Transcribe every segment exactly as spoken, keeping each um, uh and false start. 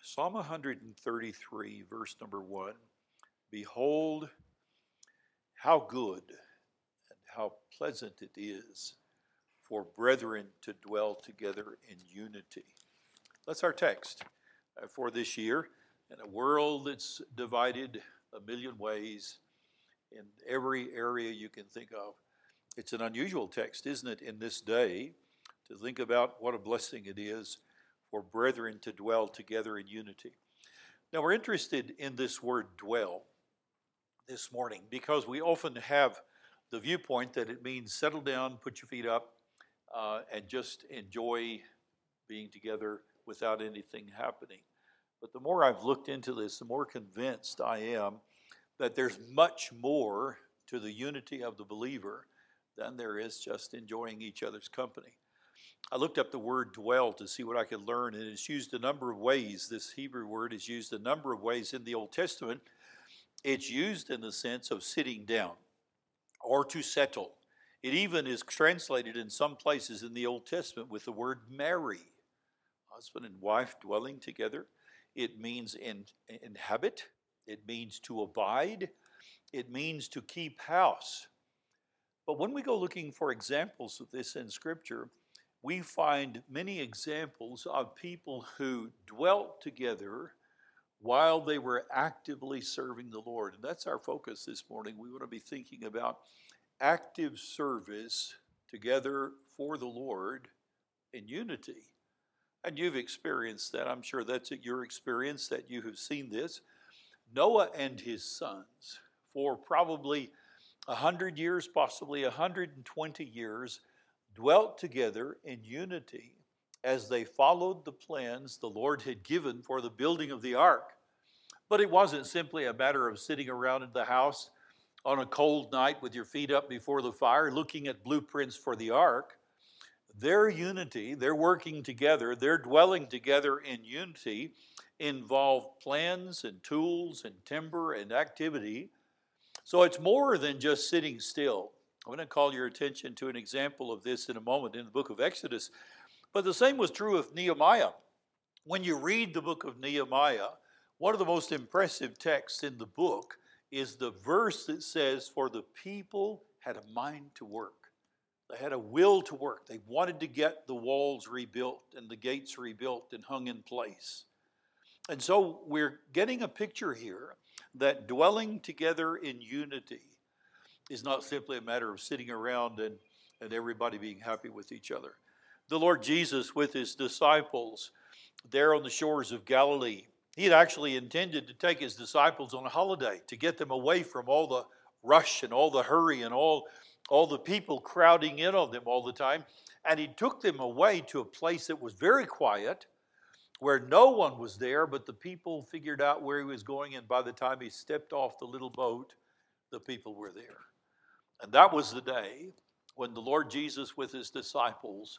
Psalm one thirty-three, verse number one. Behold, how good and how pleasant it is for brethren to dwell together in unity. That's our text uh, for this year. In a world that's divided a million ways, in every area you can think of, it's an unusual text, isn't it, in this day, to think about what a blessing it is for brethren to dwell together in unity. Now, we're interested in this word dwell this morning because we often have the viewpoint that it means settle down, put your feet up, uh, and just enjoy being together without anything happening. But the more I've looked into this, the more convinced I am that there's much more to the unity of the believer than there is just enjoying each other's company. I looked up the word dwell to see what I could learn, and it's used a number of ways. This Hebrew word is used a number of ways in the Old Testament. It's used in the sense of sitting down or to settle. It even is translated in some places in the Old Testament with the word marry. Husband and wife dwelling together. It means in, inhabit. It means to abide. It means to keep house. But when we go looking for examples of this in Scripture, we find many examples of people who dwelt together while they were actively serving the Lord. And that's our focus this morning. We want to be thinking about active service together for the Lord in unity. And you've experienced that. I'm sure that's your experience, that you have seen this. Noah and his sons, for probably one hundred years, possibly one hundred twenty years, dwelt together in unity as they followed the plans the Lord had given for the building of the ark. But it wasn't simply a matter of sitting around in the house on a cold night with your feet up before the fire looking at blueprints for the ark. Their unity, their working together, their dwelling together in unity involved plans and tools and timber and activity. So it's more than just sitting still. I'm going to call your attention to an example of this in a moment in the book of Exodus. But the same was true of Nehemiah. When you read the book of Nehemiah, one of the most impressive texts in the book is the verse that says, "For the people had a mind to work." They had a will to work. They wanted to get the walls rebuilt and the gates rebuilt and hung in place. And so we're getting a picture here that dwelling together in unity is not simply a matter of sitting around and, and everybody being happy with each other. The Lord Jesus with his disciples there on the shores of Galilee, he had actually intended to take his disciples on a holiday to get them away from all the rush and all the hurry and all, all the people crowding in on them all the time. And he took them away to a place that was very quiet, where no one was there, but the people figured out where he was going, and by the time he stepped off the little boat, the people were there. And that was the day when the Lord Jesus with his disciples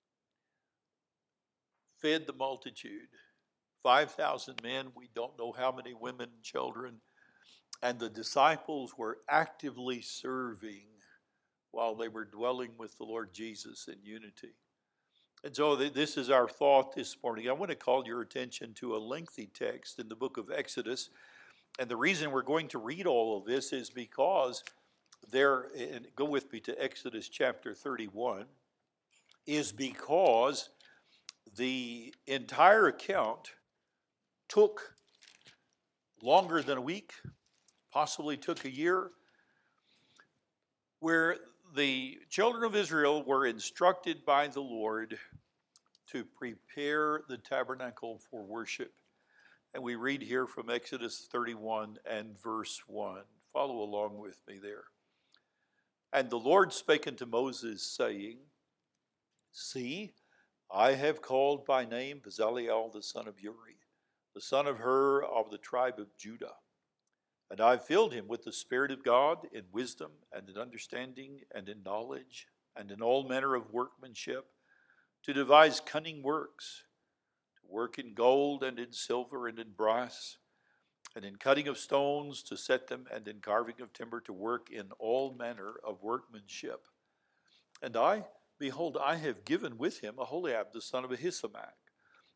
fed the multitude. five thousand men, we don't know how many women and children, and the disciples were actively serving while they were dwelling with the Lord Jesus in unity. And so this is our thought this morning. I want to call your attention to a lengthy text in the book of Exodus. And the reason we're going to read all of this is because there, and go with me to Exodus chapter thirty-one, is because the entire account took longer than a week, possibly took a year, where the children of Israel were instructed by the Lord to prepare the tabernacle for worship. And we read here from Exodus thirty-one and verse one. Follow along with me there. "And the Lord spake unto Moses, saying, See, I have called by name Bezaleel the son of Uri, the son of Hur of the tribe of Judah. And I filled him with the Spirit of God in wisdom and in understanding and in knowledge and in all manner of workmanship, to devise cunning works, to work in gold and in silver and in brass, and in cutting of stones to set them, and in carving of timber to work in all manner of workmanship. And I, behold, I have given with him Aholiab the son of Ahisamach,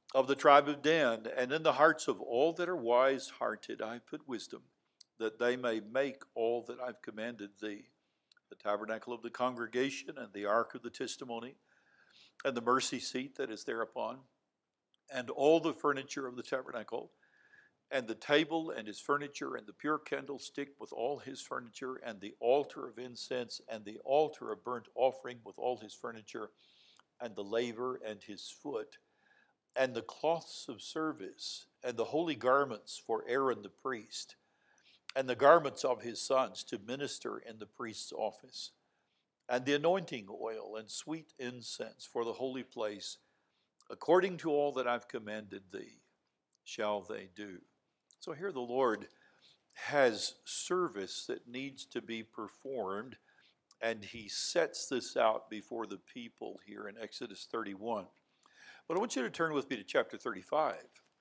of the tribe of Dan, and in the hearts of all that are wise-hearted I have put wisdom, that they may make all that I've commanded thee, the tabernacle of the congregation, and the ark of the testimony, and the mercy seat that is thereupon, and all the furniture of the tabernacle, and the table and his furniture, and the pure candlestick with all his furniture, and the altar of incense, and the altar of burnt offering with all his furniture, and the laver and his foot, and the cloths of service, and the holy garments for Aaron the priest, and the garments of his sons to minister in the priest's office, and the anointing oil and sweet incense for the holy place, according to all that I've commanded thee, shall they do. So here the Lord has service that needs to be performed, and he sets this out before the people here in Exodus thirty-one. But I want you to turn with me to chapter thirty-five.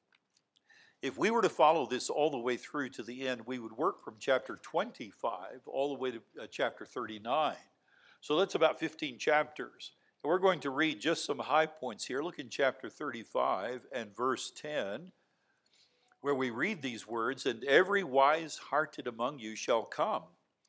If we were to follow this all the way through to the end, we would work from chapter twenty-five all the way to uh, chapter thirty-nine. So that's about fifteen chapters. And we're going to read just some high points here. Look in chapter thirty-five and verse ten, where we read these words, and every wise-hearted among you shall come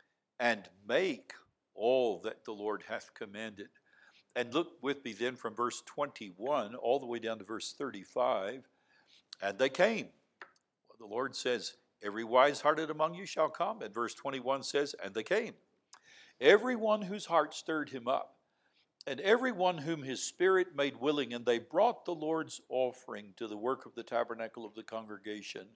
and make all that the Lord hath commanded. And look with me then from verse twenty-one all the way down to verse thirty-five. And they came. Well, the Lord says, every wise-hearted among you shall come. And verse twenty-one says, and they came. Everyone whose heart stirred him up, and everyone whom his spirit made willing, and they brought the Lord's offering to the work of the tabernacle of the congregation,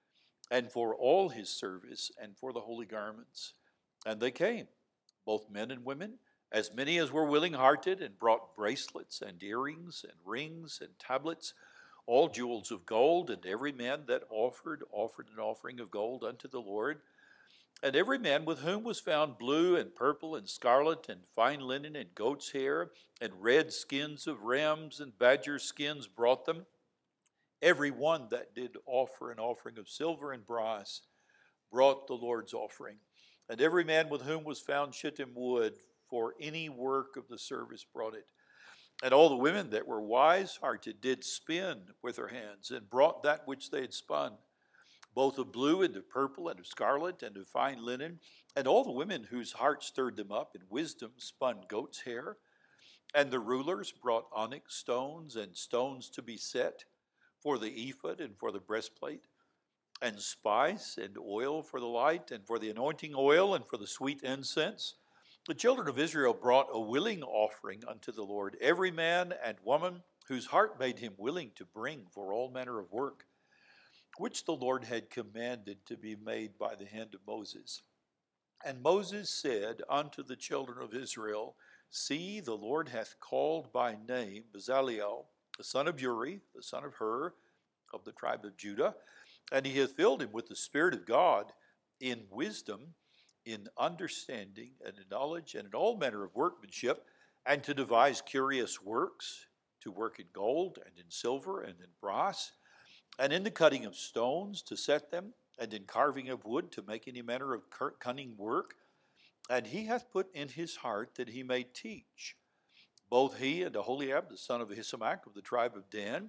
and for all his service, and for the holy garments. And they came, both men and women, as many as were willing-hearted, and brought bracelets and earrings and rings and tablets, all jewels of gold, and every man that offered, offered an offering of gold unto the Lord. And every man with whom was found blue and purple and scarlet and fine linen and goat's hair and red skins of rams and badger skins brought them. Every one that did offer an offering of silver and brass brought the Lord's offering. And every man with whom was found shittim wood for any work of the service brought it. And all the women that were wise-hearted did spin with their hands, and brought that which they had spun, both of blue and of purple and of scarlet and of fine linen. And all the women whose heart stirred them up in wisdom spun goat's hair. And the rulers brought onyx stones and stones to be set for the ephod and for the breastplate, and spice and oil for the light, and for the anointing oil, and for the sweet incense. The children of Israel brought a willing offering unto the Lord, every man and woman whose heart made him willing to bring for all manner of work, which the Lord had commanded to be made by the hand of Moses. And Moses said unto the children of Israel, see, the Lord hath called by name Bezaleel, the son of Uri, the son of Hur, of the tribe of Judah, and he hath filled him with the Spirit of God in wisdom, in understanding, and in knowledge, and in all manner of workmanship, and to devise curious works, to work in gold, and in silver, and in brass, and in the cutting of stones, to set them, and in carving of wood, to make any manner of cunning work. And he hath put in his heart that he may teach, both he and Aholiab, the son of Ahisamach, of the tribe of Dan.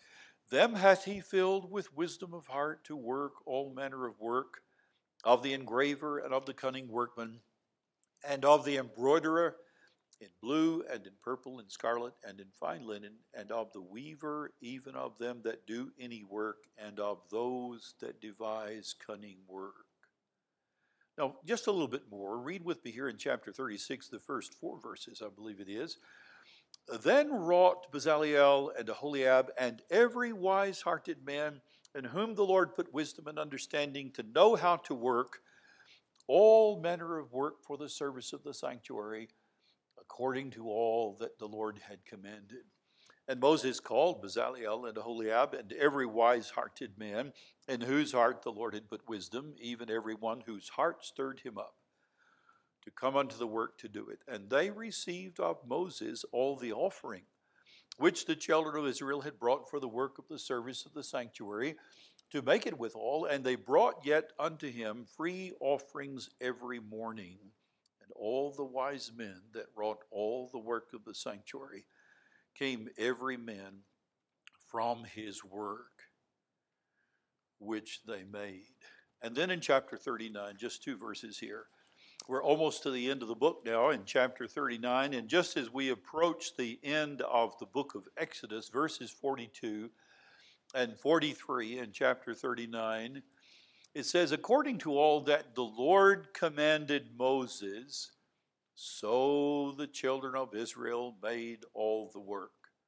Them hath he filled with wisdom of heart to work all manner of work, of the engraver and of the cunning workman, and of the embroiderer in blue and in purple and scarlet and in fine linen, and of the weaver, even of them that do any work, and of those that devise cunning work. Now, just a little bit more. Read with me here in chapter thirty-six, the first four verses, I believe it is. Then wrought Bezaleel and Aholiab and every wise-hearted man in whom the Lord put wisdom and understanding to know how to work all manner of work for the service of the sanctuary, according to all that the Lord had commanded. And Moses called Bezaleel and Aholiab and every wise-hearted man in whose heart the Lord had put wisdom, even every one whose heart stirred him up, to come unto the work to do it. And they received of Moses all the offering which the children of Israel had brought for the work of the service of the sanctuary, to make it withal. And they brought yet unto him free offerings every morning. And all the wise men that wrought all the work of the sanctuary came every man from his work which they made. And then in chapter thirty-nine, just two verses here, we're almost to the end of the book now in chapter thirty-nine, and just as we approach the end of the book of Exodus, verses forty-two and forty-three in chapter thirty-nine, it says, according to all that the Lord commanded Moses, so the children of Israel made all the work.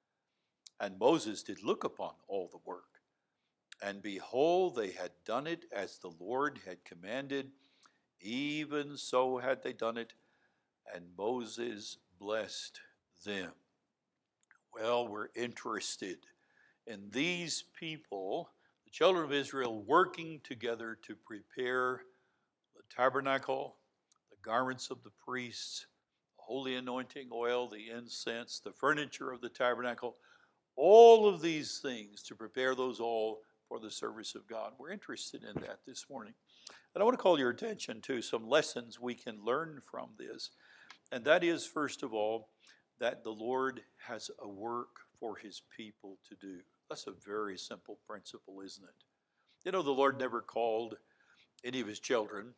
And Moses did look upon all the work, and behold, they had done it as the Lord had commanded, even so had they done it, and Moses blessed them. Well, we're interested in these people, the children of Israel, working together to prepare the tabernacle, the garments of the priests, the holy anointing oil, the incense, the furniture of the tabernacle, all of these things to prepare those all for the service of God. We're interested in that this morning. And I want to call your attention to some lessons we can learn from this. And that is, first of all, that the Lord has a work for his people to do. That's a very simple principle, isn't it? You know, the Lord never called any of his children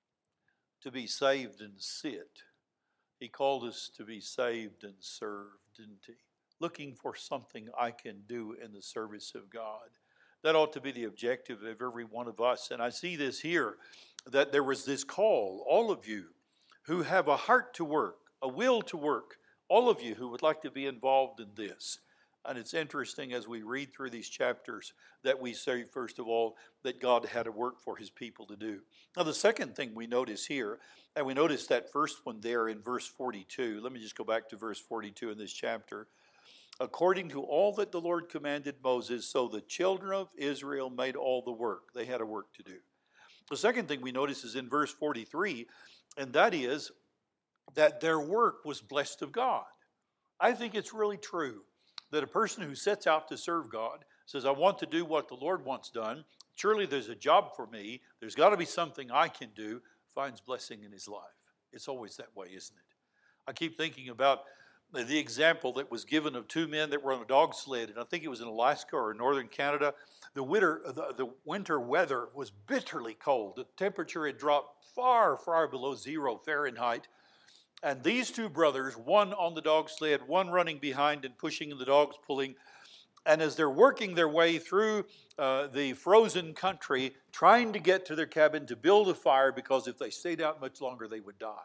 to be saved and sit. He called us to be saved and served, didn't he? Looking for something I can do in the service of God. That ought to be the objective of every one of us. And I see this here, that there was this call, all of you who have a heart to work, a will to work, all of you who would like to be involved in this. And it's interesting as we read through these chapters that we say, first of all, that God had a work for his people to do. Now, the second thing we notice here, and we notice that first one there in verse forty-two. Let me just go back to verse forty-two in this chapter. According to all that the Lord commanded Moses, so the children of Israel made all the work. They had a work to do. The second thing we notice is in verse forty-three, and that is that their work was blessed of God. I think it's really true that a person who sets out to serve God says, I want to do what the Lord wants done. Surely there's a job for me. There's got to be something I can do. Finds blessing in his life. It's always that way, isn't it? I keep thinking about the example that was given of two men that were on a dog sled, and I think it was in Alaska or northern Canada. The winter, the, the winter weather was bitterly cold. The temperature had dropped far, far below zero Fahrenheit. And these two brothers, one on the dog sled, one running behind and pushing, and the dogs pulling. And as they're working their way through uh, the frozen country, trying to get to their cabin to build a fire, because if they stayed out much longer, they would die.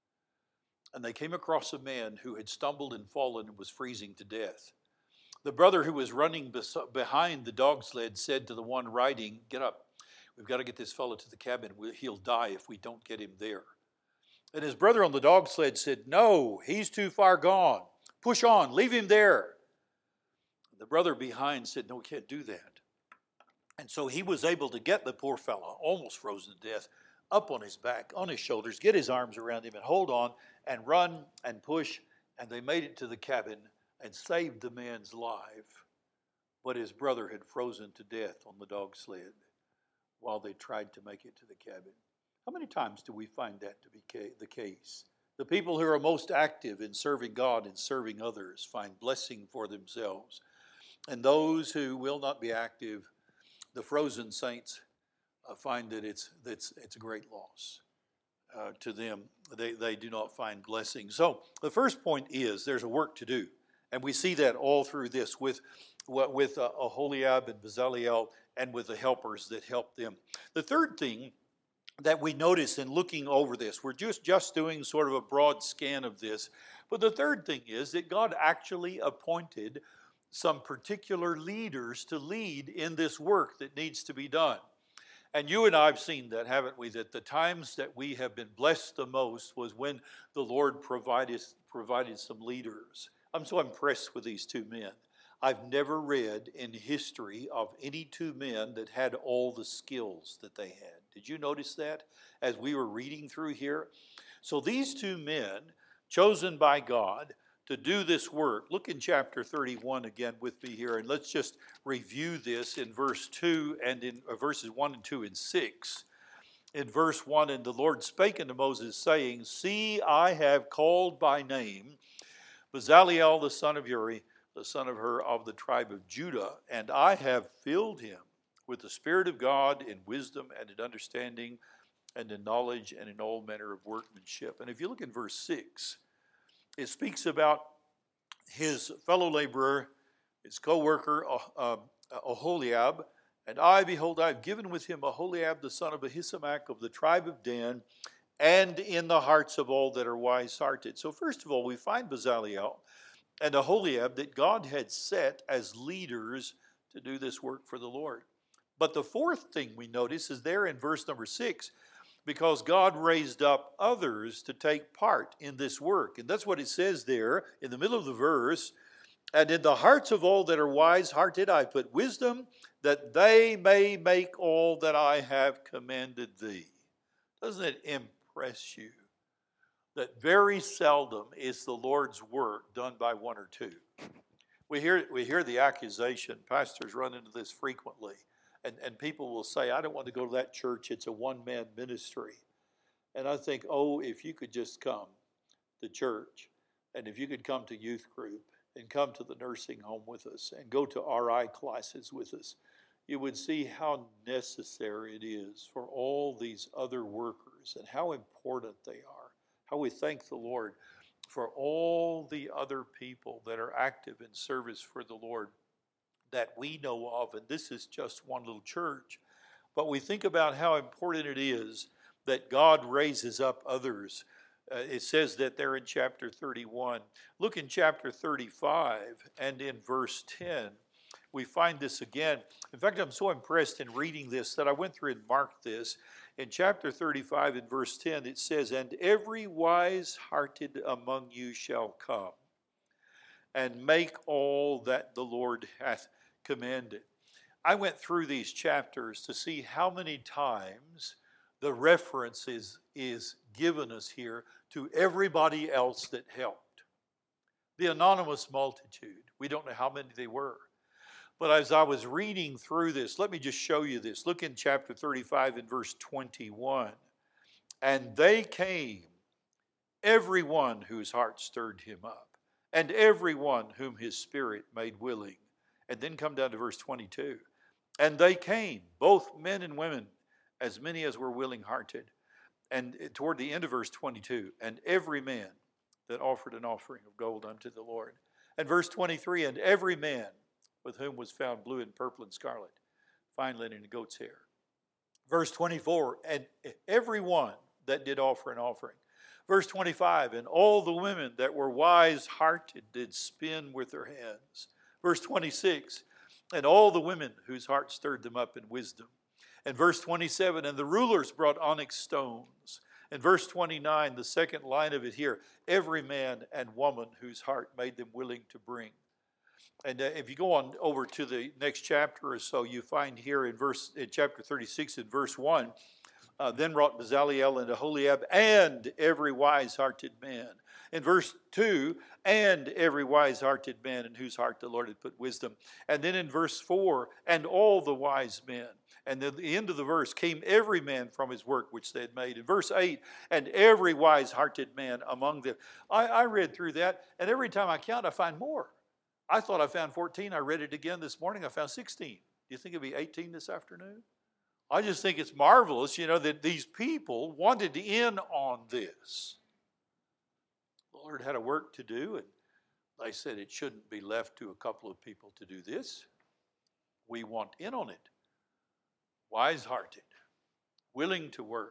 And they came across a man who had stumbled and fallen and was freezing to death. The brother who was running bes- behind the dog sled said to the one riding, get up, we've got to get this fellow to the cabin. He'll die if we don't get him there. And his brother on the dog sled said, no, he's too far gone. Push on, leave him there. The brother behind said, no, we can't do that. And so he was able to get the poor fellow, almost frozen to death, up on his back, on his shoulders, get his arms around him and hold on and run and push. And they made it to the cabin and saved the man's life. But his brother had frozen to death on the dog sled while they tried to make it to the cabin. How many times do we find that to be the case? The people who are most active in serving God and serving others find blessing for themselves. And those who will not be active, the frozen saints, uh, find that it's, it's, it's a great loss uh, to them. They, they do not find blessing. So the first point is there's a work to do. And we see that all through this with, with uh, Aholiab and Bezaleel and with the helpers that help them. The third thing that we notice in looking over this, we're just, just doing sort of a broad scan of this, but the third thing is that God actually appointed some particular leaders to lead in this work that needs to be done. And you and I have seen that, haven't we? That the times that we have been blessed the most was when the Lord provided, provided some leaders. I'm so impressed with these two men. I've never read in history of any two men that had all the skills that they had. Did you notice that as we were reading through here? So these two men, chosen by God to do this work, look in chapter thirty-one again with me here, and let's just review this in verse two and in uh, verses one and two and six. In verse one, and the Lord spake unto Moses, saying, See, I have called by name Bezaleel the son of Uri, the son of Hur of the tribe of Judah, and I have filled him with the Spirit of God in wisdom and in understanding and in knowledge and in all manner of workmanship. And if you look in verse six, it speaks about his fellow laborer, his co-worker, uh, Oholiab. And I, behold, I have given with him Oholiab, the son of Ahisamach of the tribe of Dan, and in the hearts of all that are wise-hearted. So first of all, we find Bezaleel and Oholiab that God had set as leaders to do this work for the Lord. But the fourth thing we notice is there in verse number six, because God raised up others to take part in this work. And that's what it says there in the middle of the verse. And in the hearts of all that are wise-hearted I put wisdom, that they may make all that I have commanded thee. Doesn't it impress you that very seldom is the Lord's work done by one or two? We hear, we hear the accusation, pastors run into this frequently, and, and people will say, I don't want to go to that church, it's a one-man ministry. And I think, oh, if you could just come to church, and if you could come to youth group, and come to the nursing home with us, and go to R I classes with us, you would see how necessary it is for all these other workers and how important they are. How we thank the Lord for all the other people that are active in service for the Lord that we know of. And this is just one little church. But we think about how important it is that God raises up others. Uh, it says that there in chapter thirty-one. Look in chapter thirty-five and in verse ten. We find this again. In fact, I'm so impressed in reading this that I went through and marked this. In chapter thirty-five and verse ten, it says, and every wise-hearted among you shall come, and make all that the Lord hath commanded. I went through these chapters to see how many times the reference is, is given us here to everybody else that helped. The anonymous multitude, we don't know how many they were. But as I was reading through this, let me just show you this. Look in chapter thirty-five and verse twenty-one. And they came, everyone whose heart stirred him up, and everyone whom his spirit made willing. And then come down to verse twenty-two. And they came, both men and women, as many as were willing-hearted. And toward the end of verse twenty-two, and every man that offered an offering of gold unto the Lord. And verse twenty-three, and every man with whom was found blue and purple and scarlet, fine linen and goat's hair. Verse twenty-four, and every one that did offer an offering. Verse twenty-five, and all the women that were wise-hearted did spin with their hands. Verse twenty-six, and all the women whose heart stirred them up in wisdom. And verse twenty-seven, and the rulers brought onyx stones. And verse twenty-nine, the second line of it here, every man and woman whose heart made them willing to bring. And uh, if you go on over to the next chapter or so, you find here in verse in chapter thirty-six, in verse one, uh, then wrought Bezaleel and Oholiab and every wise-hearted man. In verse two, and every wise-hearted man in whose heart the Lord had put wisdom. And then in verse four, and all the wise men. And at the end of the verse, came every man from his work which they had made. In verse eight, and every wise-hearted man among them. I, I read through that, and every time I count, I find more. I thought I found fourteen. I read it again this morning. I found sixteen. Do you think it'll be eighteen this afternoon? I just think it's marvelous, you know, that these people wanted in on this. The Lord had a work to do, and they said it shouldn't be left to a couple of people to do this. We want in on it. Wise-hearted, willing to work.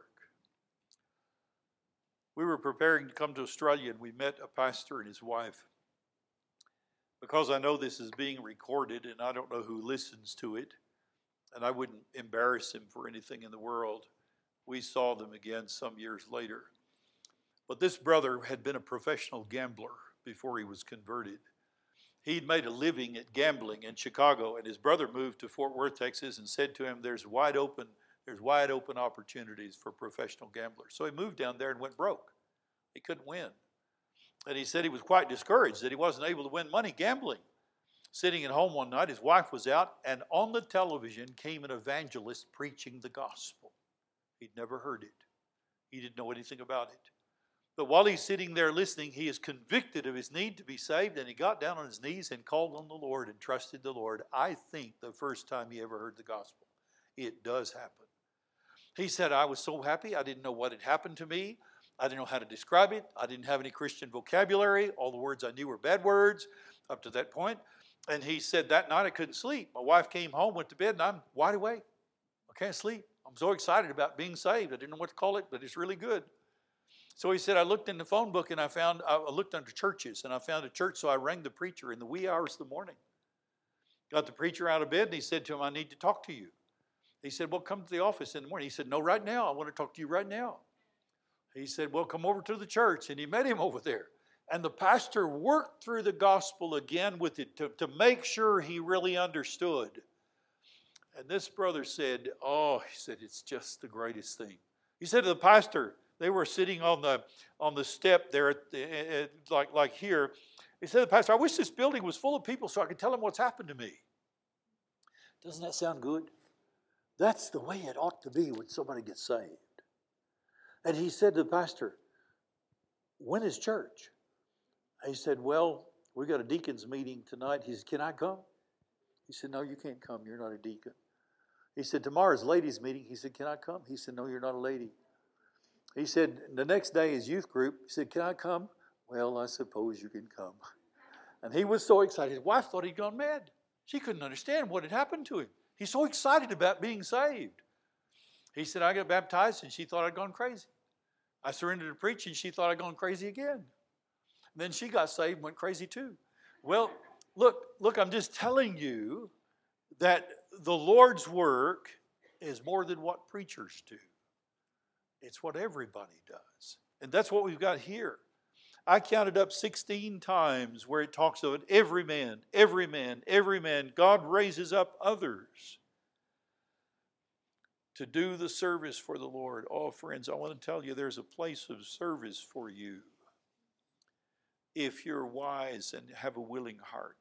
We were preparing to come to Australia, and we met a pastor and his wife. Because I know this is being recorded, and I don't know who listens to it, and I wouldn't embarrass him for anything in the world, we saw them again some years later. But this brother had been a professional gambler before he was converted. He'd made a living at gambling in Chicago, and his brother moved to Fort Worth, Texas, and said to him, there's wide open, there's wide open opportunities for professional gamblers. So he moved down there and went broke. He couldn't win. And he said he was quite discouraged that he wasn't able to win money gambling. Sitting at home one night, his wife was out, and on the television came an evangelist preaching the gospel. He'd never heard it. He didn't know anything about it. But while he's sitting there listening, he is convicted of his need to be saved, and he got down on his knees and called on the Lord and trusted the Lord. I think the first time he ever heard the gospel. It does happen. He said, I was so happy. I didn't know what had happened to me. I didn't know how to describe it. I didn't have any Christian vocabulary. All the words I knew were bad words up to that point. And he said that night I couldn't sleep. My wife came home, went to bed, and I'm wide awake. I can't sleep. I'm so excited about being saved. I didn't know what to call it, but it's really good. So he said, I looked in the phone book and I found, I looked under churches and I found a church. So I rang the preacher in the wee hours of the morning. Got the preacher out of bed and he said to him, I need to talk to you. He said, well, come to the office in the morning. He said, no, right now. I want to talk to you right now. He said, well, come over to the church. And he met him over there. And the pastor worked through the gospel again with it to, to make sure he really understood. And this brother said, oh, he said, it's just the greatest thing. He said to the pastor, they were sitting on the on the step there, at the, at, like, like here. He said to the pastor, I wish this building was full of people so I could tell them what's happened to me. Doesn't that sound good? That's the way it ought to be when somebody gets saved. And he said to the pastor, when is church? He said, well, we got a deacon's meeting tonight. He said, can I come? He said, no, you can't come. You're not a deacon. He said, tomorrow's ladies' meeting. He said, can I come? He said, no, you're not a lady. He said, the next day is youth group. He said, can I come? Well, I suppose you can come. And he was so excited. His wife thought he'd gone mad. She couldn't understand what had happened to him. He's so excited about being saved. He said, I got baptized and she thought I'd gone crazy. I surrendered to preaching. She thought I'd gone crazy again. And then she got saved and went crazy too. Well, look, look, I'm just telling you that the Lord's work is more than what preachers do. It's what everybody does. And that's what we've got here. I counted up sixteen times where it talks of it. Every man, every man, every man. God raises up others to do the service for the Lord. Oh, friends, I want to tell you there's a place of service for you if you're wise and have a willing heart.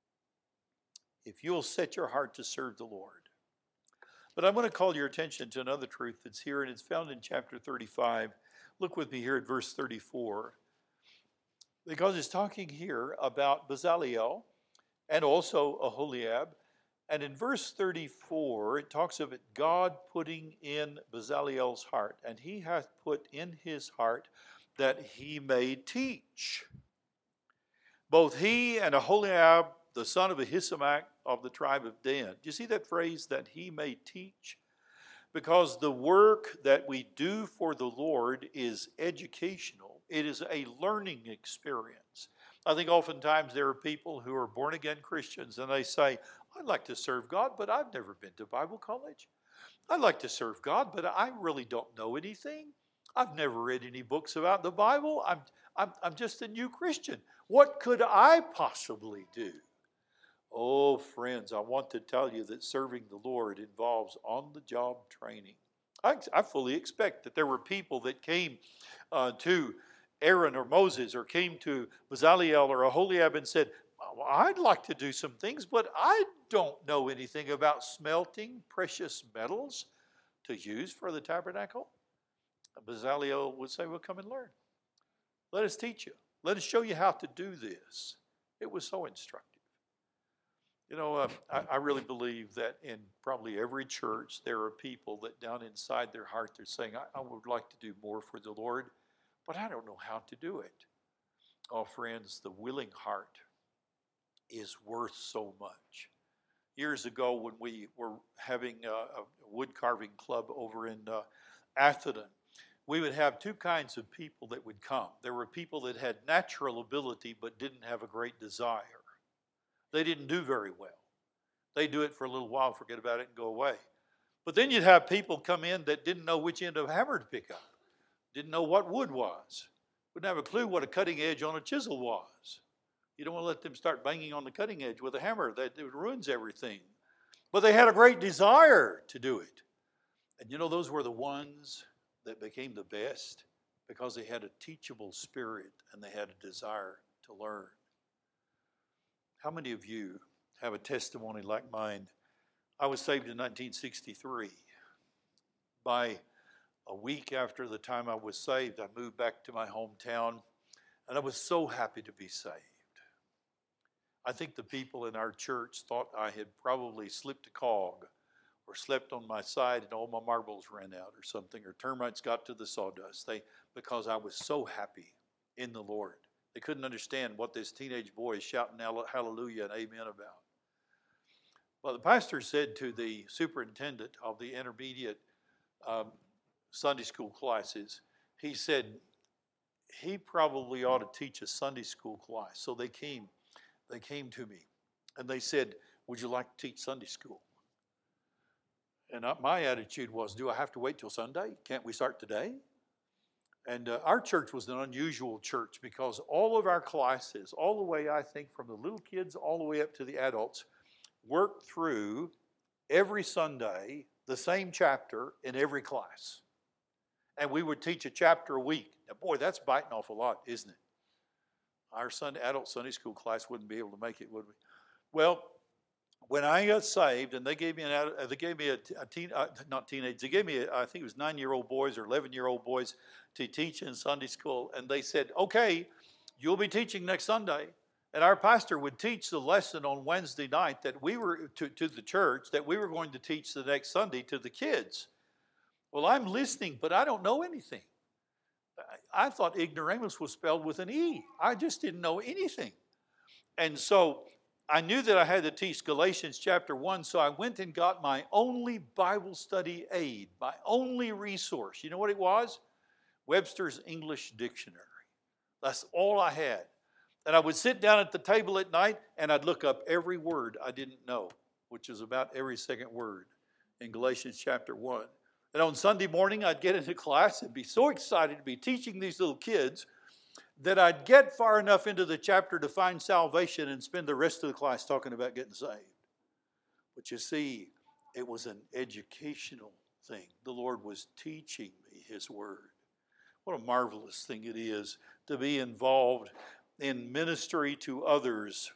If you'll set your heart to serve the Lord. But I want to call your attention to another truth that's here, and it's found in chapter thirty-five. Look with me here at verse thirty-four. Because it's talking here about Bezaleel and also Aholiab. And in verse thirty-four, it talks of it, God putting in Bezaleel's heart. And he hath put in his heart that he may teach. Both he and Aholiab, the son of Ahisamach of the tribe of Dan. Do you see that phrase, that he may teach? Because the work that we do for the Lord is educational. It is a learning experience. I think oftentimes there are people who are born-again Christians and they say, I'd like to serve God, but I've never been to Bible college. I'd like to serve God, but I really don't know anything. I've never read any books about the Bible. I'm, I'm, I'm just a new Christian. What could I possibly do? Oh, friends, I want to tell you that serving the Lord involves on-the-job training. I, I fully expect that there were people that came uh, to Aaron or Moses or came to Bezaleel or Aholiab and said, well, I'd like to do some things, but I don't know anything about smelting precious metals to use for the tabernacle. Bezaleel would say, well, come and learn. Let us teach you. Let us show you how to do this. It was so instructive. You know, uh, I, I really believe that in probably every church there are people that down inside their heart they're saying, I, I would like to do more for the Lord, but I don't know how to do it. Oh, friends, the willing heart is worth so much. Years ago when we were having a, a wood carving club over in uh, Atherton, we would have two kinds of people that would come. There were people that had natural ability but didn't have a great desire. They didn't do very well. They do it for a little while, forget about it, and go away. But then you'd have people come in that didn't know which end of hammer to pick up, didn't know what wood was, wouldn't have a clue what a cutting edge on a chisel was. You don't want to let them start banging on the cutting edge with a hammer. That it ruins everything. But they had a great desire to do it. And you know, those were the ones that became the best because they had a teachable spirit and they had a desire to learn. How many of you have a testimony like mine? I was saved in nineteen sixty-three by a week after the time I was saved, I moved back to my hometown, and I was so happy to be saved. I think the people in our church thought I had probably slipped a cog or slept on my side and all my marbles ran out or something, or termites got to the sawdust, they, because I was so happy in the Lord. They couldn't understand what this teenage boy is shouting hallelujah and amen about. Well, the pastor said to the superintendent of the intermediate um, Sunday school classes, he said, he probably ought to teach a Sunday school class. So they came, they came to me and they said, would you like to teach Sunday school? And my attitude was, do I have to wait till Sunday? Can't we start today? And uh, our church was an unusual church because all of our classes, all the way, I think, from the little kids all the way up to the adults, worked through every Sunday the same chapter in every class. And we would teach a chapter a week. Now, boy, that's biting off a lot, isn't it? Our Sunday, adult Sunday school class wouldn't be able to make it, would we? Well, when I got saved, and they gave me an, they gave me a, a teen, uh, not teenage, they gave me, a, I think it was nine-year-old boys or eleven-year-old boys to teach in Sunday school, and they said, okay, you'll be teaching next Sunday, and our pastor would teach the lesson on Wednesday night that we were, to, to the church, that we were going to teach the next Sunday to the kids. Well, I'm listening, but I don't know anything. I thought ignoramus was spelled with an E. I just didn't know anything. And so I knew that I had to teach Galatians chapter one, so I went and got my only Bible study aid, my only resource. You know what it was? Webster's English Dictionary. That's all I had. And I would sit down at the table at night, and I'd look up every word I didn't know, which is about every second word in Galatians chapter one. And on Sunday morning, I'd get into class and be so excited to be teaching these little kids that I'd get far enough into the chapter to find salvation and spend the rest of the class talking about getting saved. But you see, it was an educational thing. The Lord was teaching me His Word. What a marvelous thing it is to be involved in ministry to others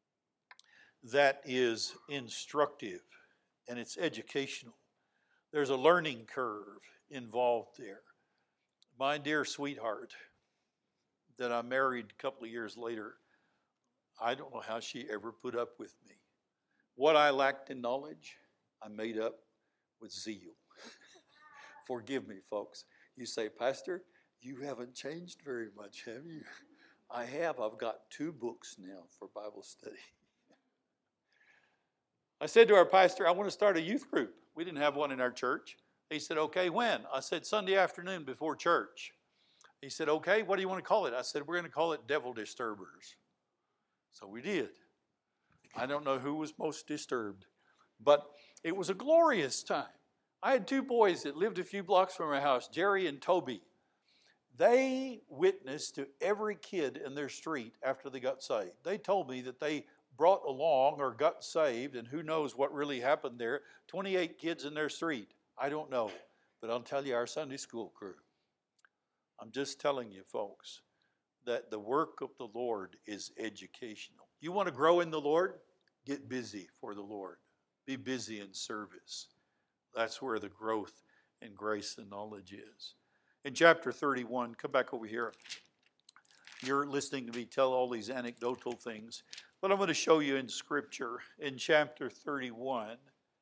that is instructive and it's educational. There's a learning curve involved there. My dear sweetheart that I married a couple of years later, I don't know how she ever put up with me. What I lacked in knowledge, I made up with zeal. Forgive me, folks. You say, Pastor, you haven't changed very much, have you? I have. I've got two books now for Bible study. I said to our pastor, I want to start a youth group. We didn't have one in our church. He said, okay, when? I said, Sunday afternoon before church. He said, okay, what do you want to call it? I said, we're going to call it Devil Disturbers. So we did. I don't know who was most disturbed, but it was a glorious time. I had two boys that lived a few blocks from our house, Jerry and Toby. They witnessed to every kid in their street after they got saved. They told me that they brought along or got saved, and who knows what really happened there, twenty-eight kids in their street. I don't know, but I'll tell you our Sunday school crew. I'm just telling you, folks, that the work of the Lord is educational. You want to grow in the Lord? Get busy for the Lord. Be busy in service. That's where the growth in grace and knowledge is. In chapter thirty-one, come back over here. You're listening to me tell all these anecdotal things, but I'm going to show you in Scripture, in chapter thirty-one,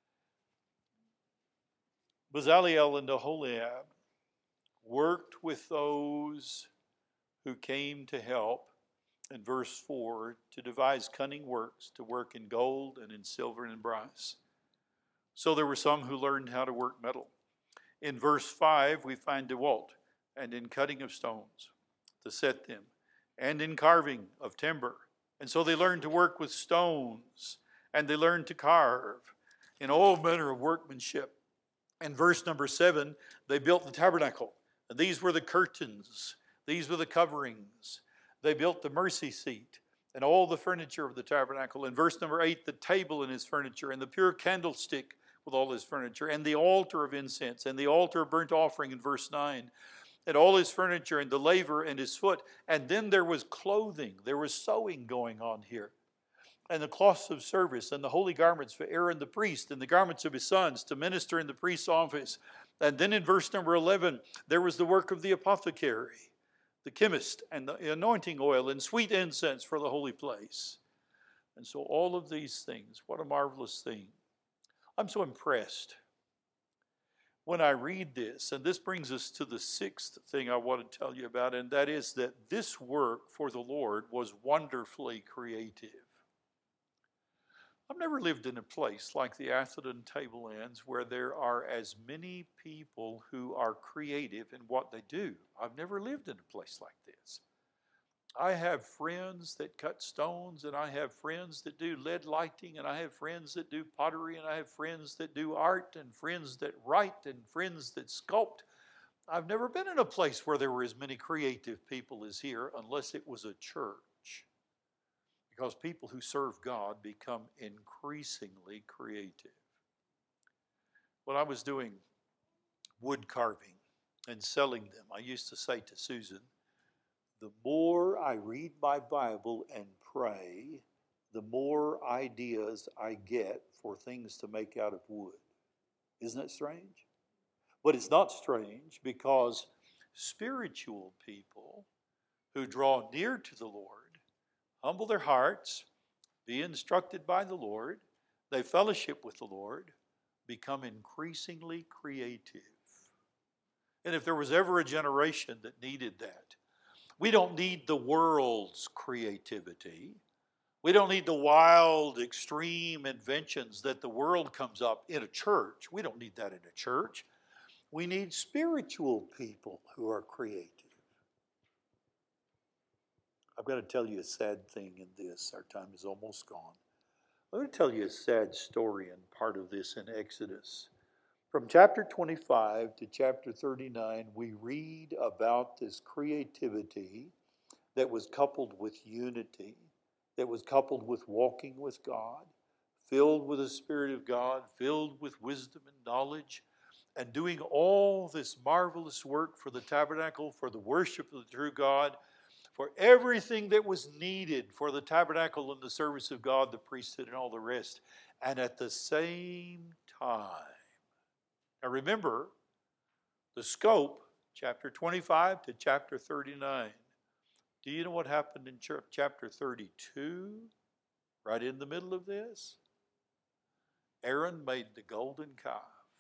Bezaleel and Aholiab worked with those who came to help, in verse four, to devise cunning works, to work in gold and in silver and in brass. So there were some who learned how to work metal. In verse five, we find DeWalt, and in cutting of stones to set them, and in carving of timber. And so they learned to work with stones, and they learned to carve in all manner of workmanship. In verse number seven, they built the tabernacle. And these were the curtains. These were the coverings. They built the mercy seat and all the furniture of the tabernacle. In verse number eight, the table and its furniture, and the pure candlestick with all his furniture, and the altar of incense, and the altar of burnt offering in verse nine, and all his furniture, and the laver and his foot. And then there was clothing. There was sewing going on here. and the cloths of service, and the holy garments for Aaron the priest, and the garments of his sons to minister in the priest's office. And then in verse number eleven, there was the work of the apothecary, the chemist, and the anointing oil, and sweet incense for the holy place. And so all of these things, what a marvelous thing. I'm so impressed when I read this, and this brings us to the sixth thing I want to tell you about, and that is that this work for the Lord was wonderfully creative. I've never lived in a place like the Atherton Tablelands where there are as many people who are creative in what they do. I've never lived in a place like this. I have friends that cut stones, and I have friends that do lead lighting, and I have friends that do pottery, and I have friends that do art, and friends that write, and friends that sculpt. I've never been in a place where there were as many creative people as here, unless it was a church. Because people who serve God become increasingly creative. When I was doing wood carving and selling them, I used to say to Susan, the more I read my Bible and pray, the more ideas I get for things to make out of wood. Isn't that strange? But it's not strange, because spiritual people who draw near to the Lord humble their hearts, be instructed by the Lord, they fellowship with the Lord, become increasingly creative. And if there was ever a generation that needed that, we don't need the world's creativity. We don't need the wild, extreme inventions that the world comes up in a church. We don't need that in a church. We need spiritual people who are creative. I've got to tell you a sad thing in this. Our time is almost gone. I'm going to tell you a sad story in part of this in Exodus. From chapter twenty-five to chapter thirty-nine, we read about this creativity that was coupled with unity, that was coupled with walking with God, filled with the Spirit of God, filled with wisdom and knowledge, and doing all this marvelous work for the tabernacle, for the worship of the true God, for everything that was needed for the tabernacle and the service of God, the priesthood, and all the rest. And at the same time, now remember, the scope, chapter twenty-five to chapter thirty-nine. Do you know what happened in chapter thirty-two? Right in the middle of this? Aaron made the golden calf.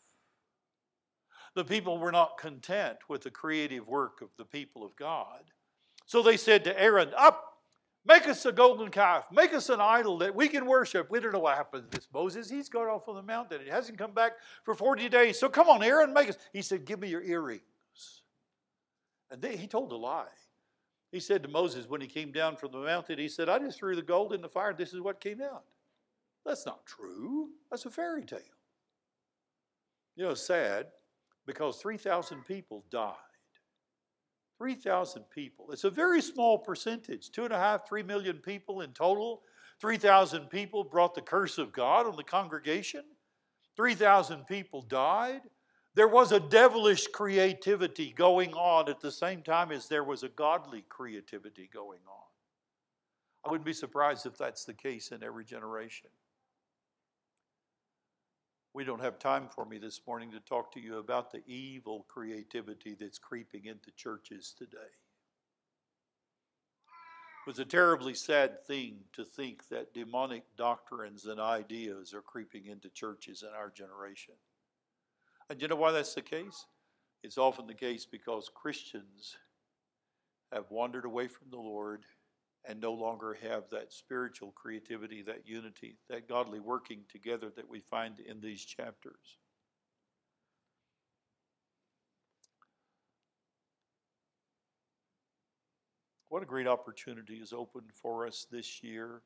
The people were not content with the creative work of the people of God. So they said to Aaron, up, make us a golden calf, make us an idol that we can worship. We don't know what happened to this Moses. He's gone off on the mountain. He hasn't come back for forty days. So come on, Aaron, make us. He said, give me your earrings. And they, he told a lie. He said to Moses when he came down from the mountain, he said, I just threw the gold in the fire. This is what came out. That's not true. That's a fairy tale. You know, it's sad because three thousand people died. three thousand people. It's a very small percentage. Two and a half, three million people in total. three thousand people brought the curse of God on the congregation. three thousand people died. There was a devilish creativity going on at the same time as there was a godly creativity going on. I wouldn't be surprised if that's the case in every generation. We don't have time for me this morning to talk to you about the evil creativity that's creeping into churches today. It was a terribly sad thing to think that demonic doctrines and ideas are creeping into churches in our generation. And you know why that's the case? It's often the case because Christians have wandered away from the Lord and no longer have that spiritual creativity, that unity, that godly working together that we find in these chapters. What a great opportunity is open for us this year.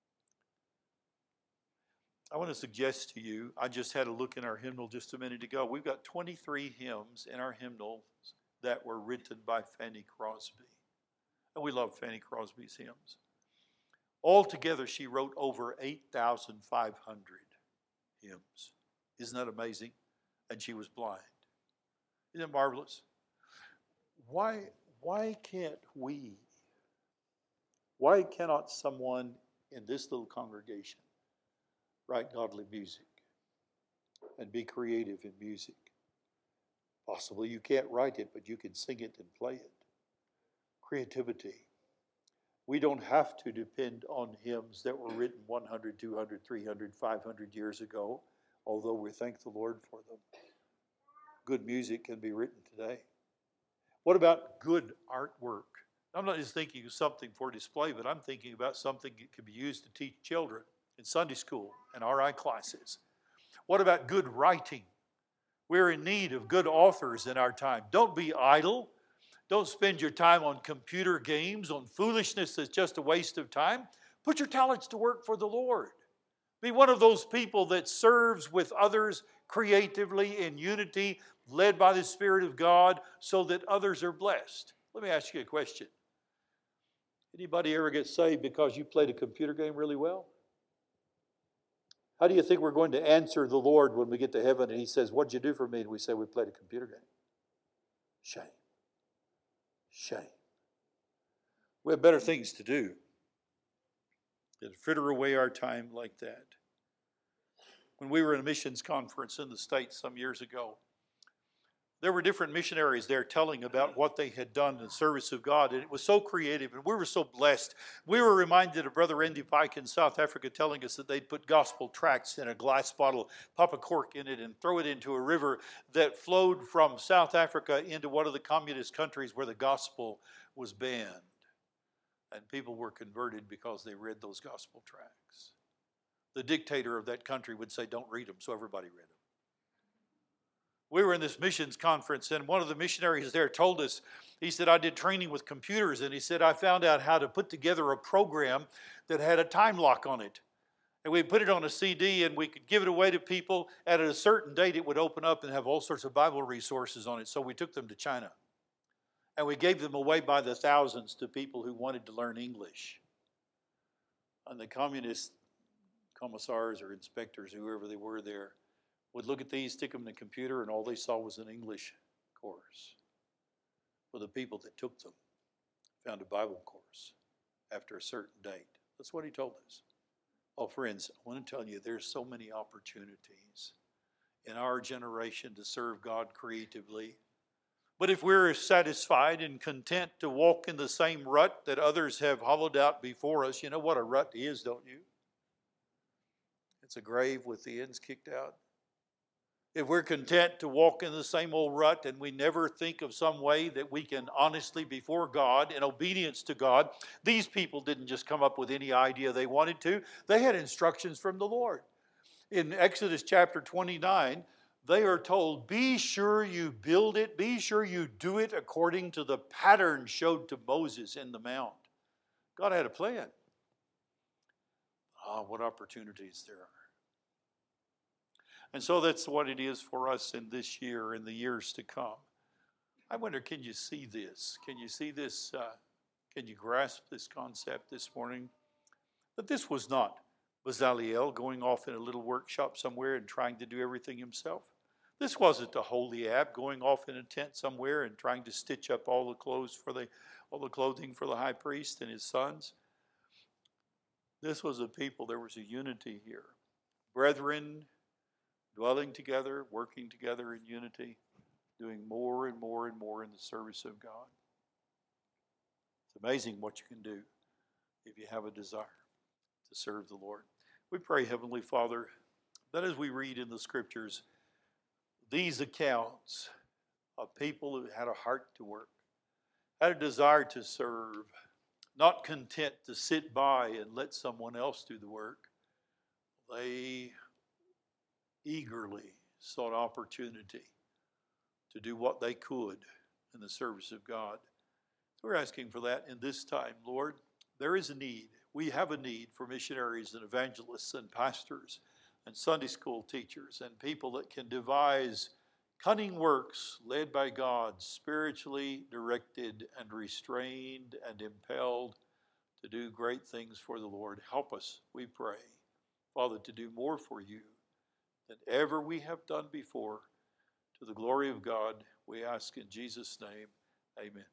I want to suggest to you, I just had a look in our hymnal just a minute ago. We've got twenty-three hymns in our hymnal that were written by Fanny Crosby. And we love Fanny Crosby's hymns. Altogether, she wrote over eight thousand five hundred hymns. Isn't that amazing? And she was blind. Isn't it marvelous? Why, why can't we, why cannot someone in this little congregation, write godly music and be creative in music. Possibly you can't write it, but you can sing it and play it. Creativity. We don't have to depend on hymns that were written one hundred, two hundred, three hundred, five hundred years ago, although we thank the Lord for them. Good music can be written today. What about good artwork? I'm not just thinking of something for display, but I'm thinking about something that could be used to teach children in Sunday school and R I classes. What about good writing? We're in need of good authors in our time. Don't be idle. Don't spend your time on computer games, on foolishness that's just a waste of time. Put your talents to work for the Lord. Be one of those people that serves with others creatively in unity, led by the Spirit of God, so that others are blessed. Let me ask you a question. Anybody ever get saved because you played a computer game really well? How do you think we're going to answer the Lord when we get to heaven and he says, "What'd you do for me?" And we say, "We played a computer game." Shame. Shame. We have better things to do than fritter away our time like that. When we were in a missions conference in the States some years ago, there were different missionaries there telling about what they had done in service of God, and it was so creative, and we were so blessed. We were reminded of Brother Andy Pike in South Africa telling us that they'd put gospel tracts in a glass bottle, pop a cork in it, and throw it into a river that flowed from South Africa into one of the communist countries where the gospel was banned. And people were converted because they read those gospel tracts. The dictator of that country would say, "Don't read them," so everybody read them. We were in this missions conference, and one of the missionaries there told us, he said, "I did training with computers," and he said, "I found out how to put together a program that had a time lock on it. And we put it on a C D, and we could give it away to people. At a certain date, it would open up and have all sorts of Bible resources on it." So we took them to China. And we gave them away by the thousands to people who wanted to learn English. And the communist commissars or inspectors, whoever they were there, would look at these, stick them in the computer, and all they saw was an English course. Well, the people that took them found a Bible course after a certain date. That's what he told us. Oh, friends, I want to tell you, there's so many opportunities in our generation to serve God creatively. But if we're satisfied and content to walk in the same rut that others have hollowed out before us, you know what a rut is, don't you? It's a grave with the ends kicked out. If we're content to walk in the same old rut and we never think of some way that we can honestly, before God, in obedience to God, these people didn't just come up with any idea they wanted to. They had instructions from the Lord. In Exodus chapter twenty-nine, they are told, "Be sure you build it, be sure you do it according to the pattern showed to Moses in the mount." God had a plan. Ah, what opportunities there are. And so that's what it is for us in this year and the years to come. I wonder, can you see this? Can you see this? Uh, can you grasp this concept this morning? That this was not Bezaleel going off in a little workshop somewhere and trying to do everything himself. This wasn't the Aholiab going off in a tent somewhere and trying to stitch up all the clothes for the all the clothing for the high priest and his sons. This was a people, there was a unity here. Brethren, dwelling together, working together in unity, doing more and more and more in the service of God. It's amazing what you can do if you have a desire to serve the Lord. We pray, Heavenly Father, that as we read in the Scriptures, these accounts of people who had a heart to work, had a desire to serve, not content to sit by and let someone else do the work, they eagerly sought opportunity to do what they could in the service of God. We're asking for that in this time, Lord. There is a need. We have a need for missionaries and evangelists and pastors and Sunday school teachers and people that can devise cunning works led by God, spiritually directed and restrained and impelled to do great things for the Lord. Help us, we pray, Father, to do more for you than ever we have done before. To the glory of God, we ask in Jesus' name, amen.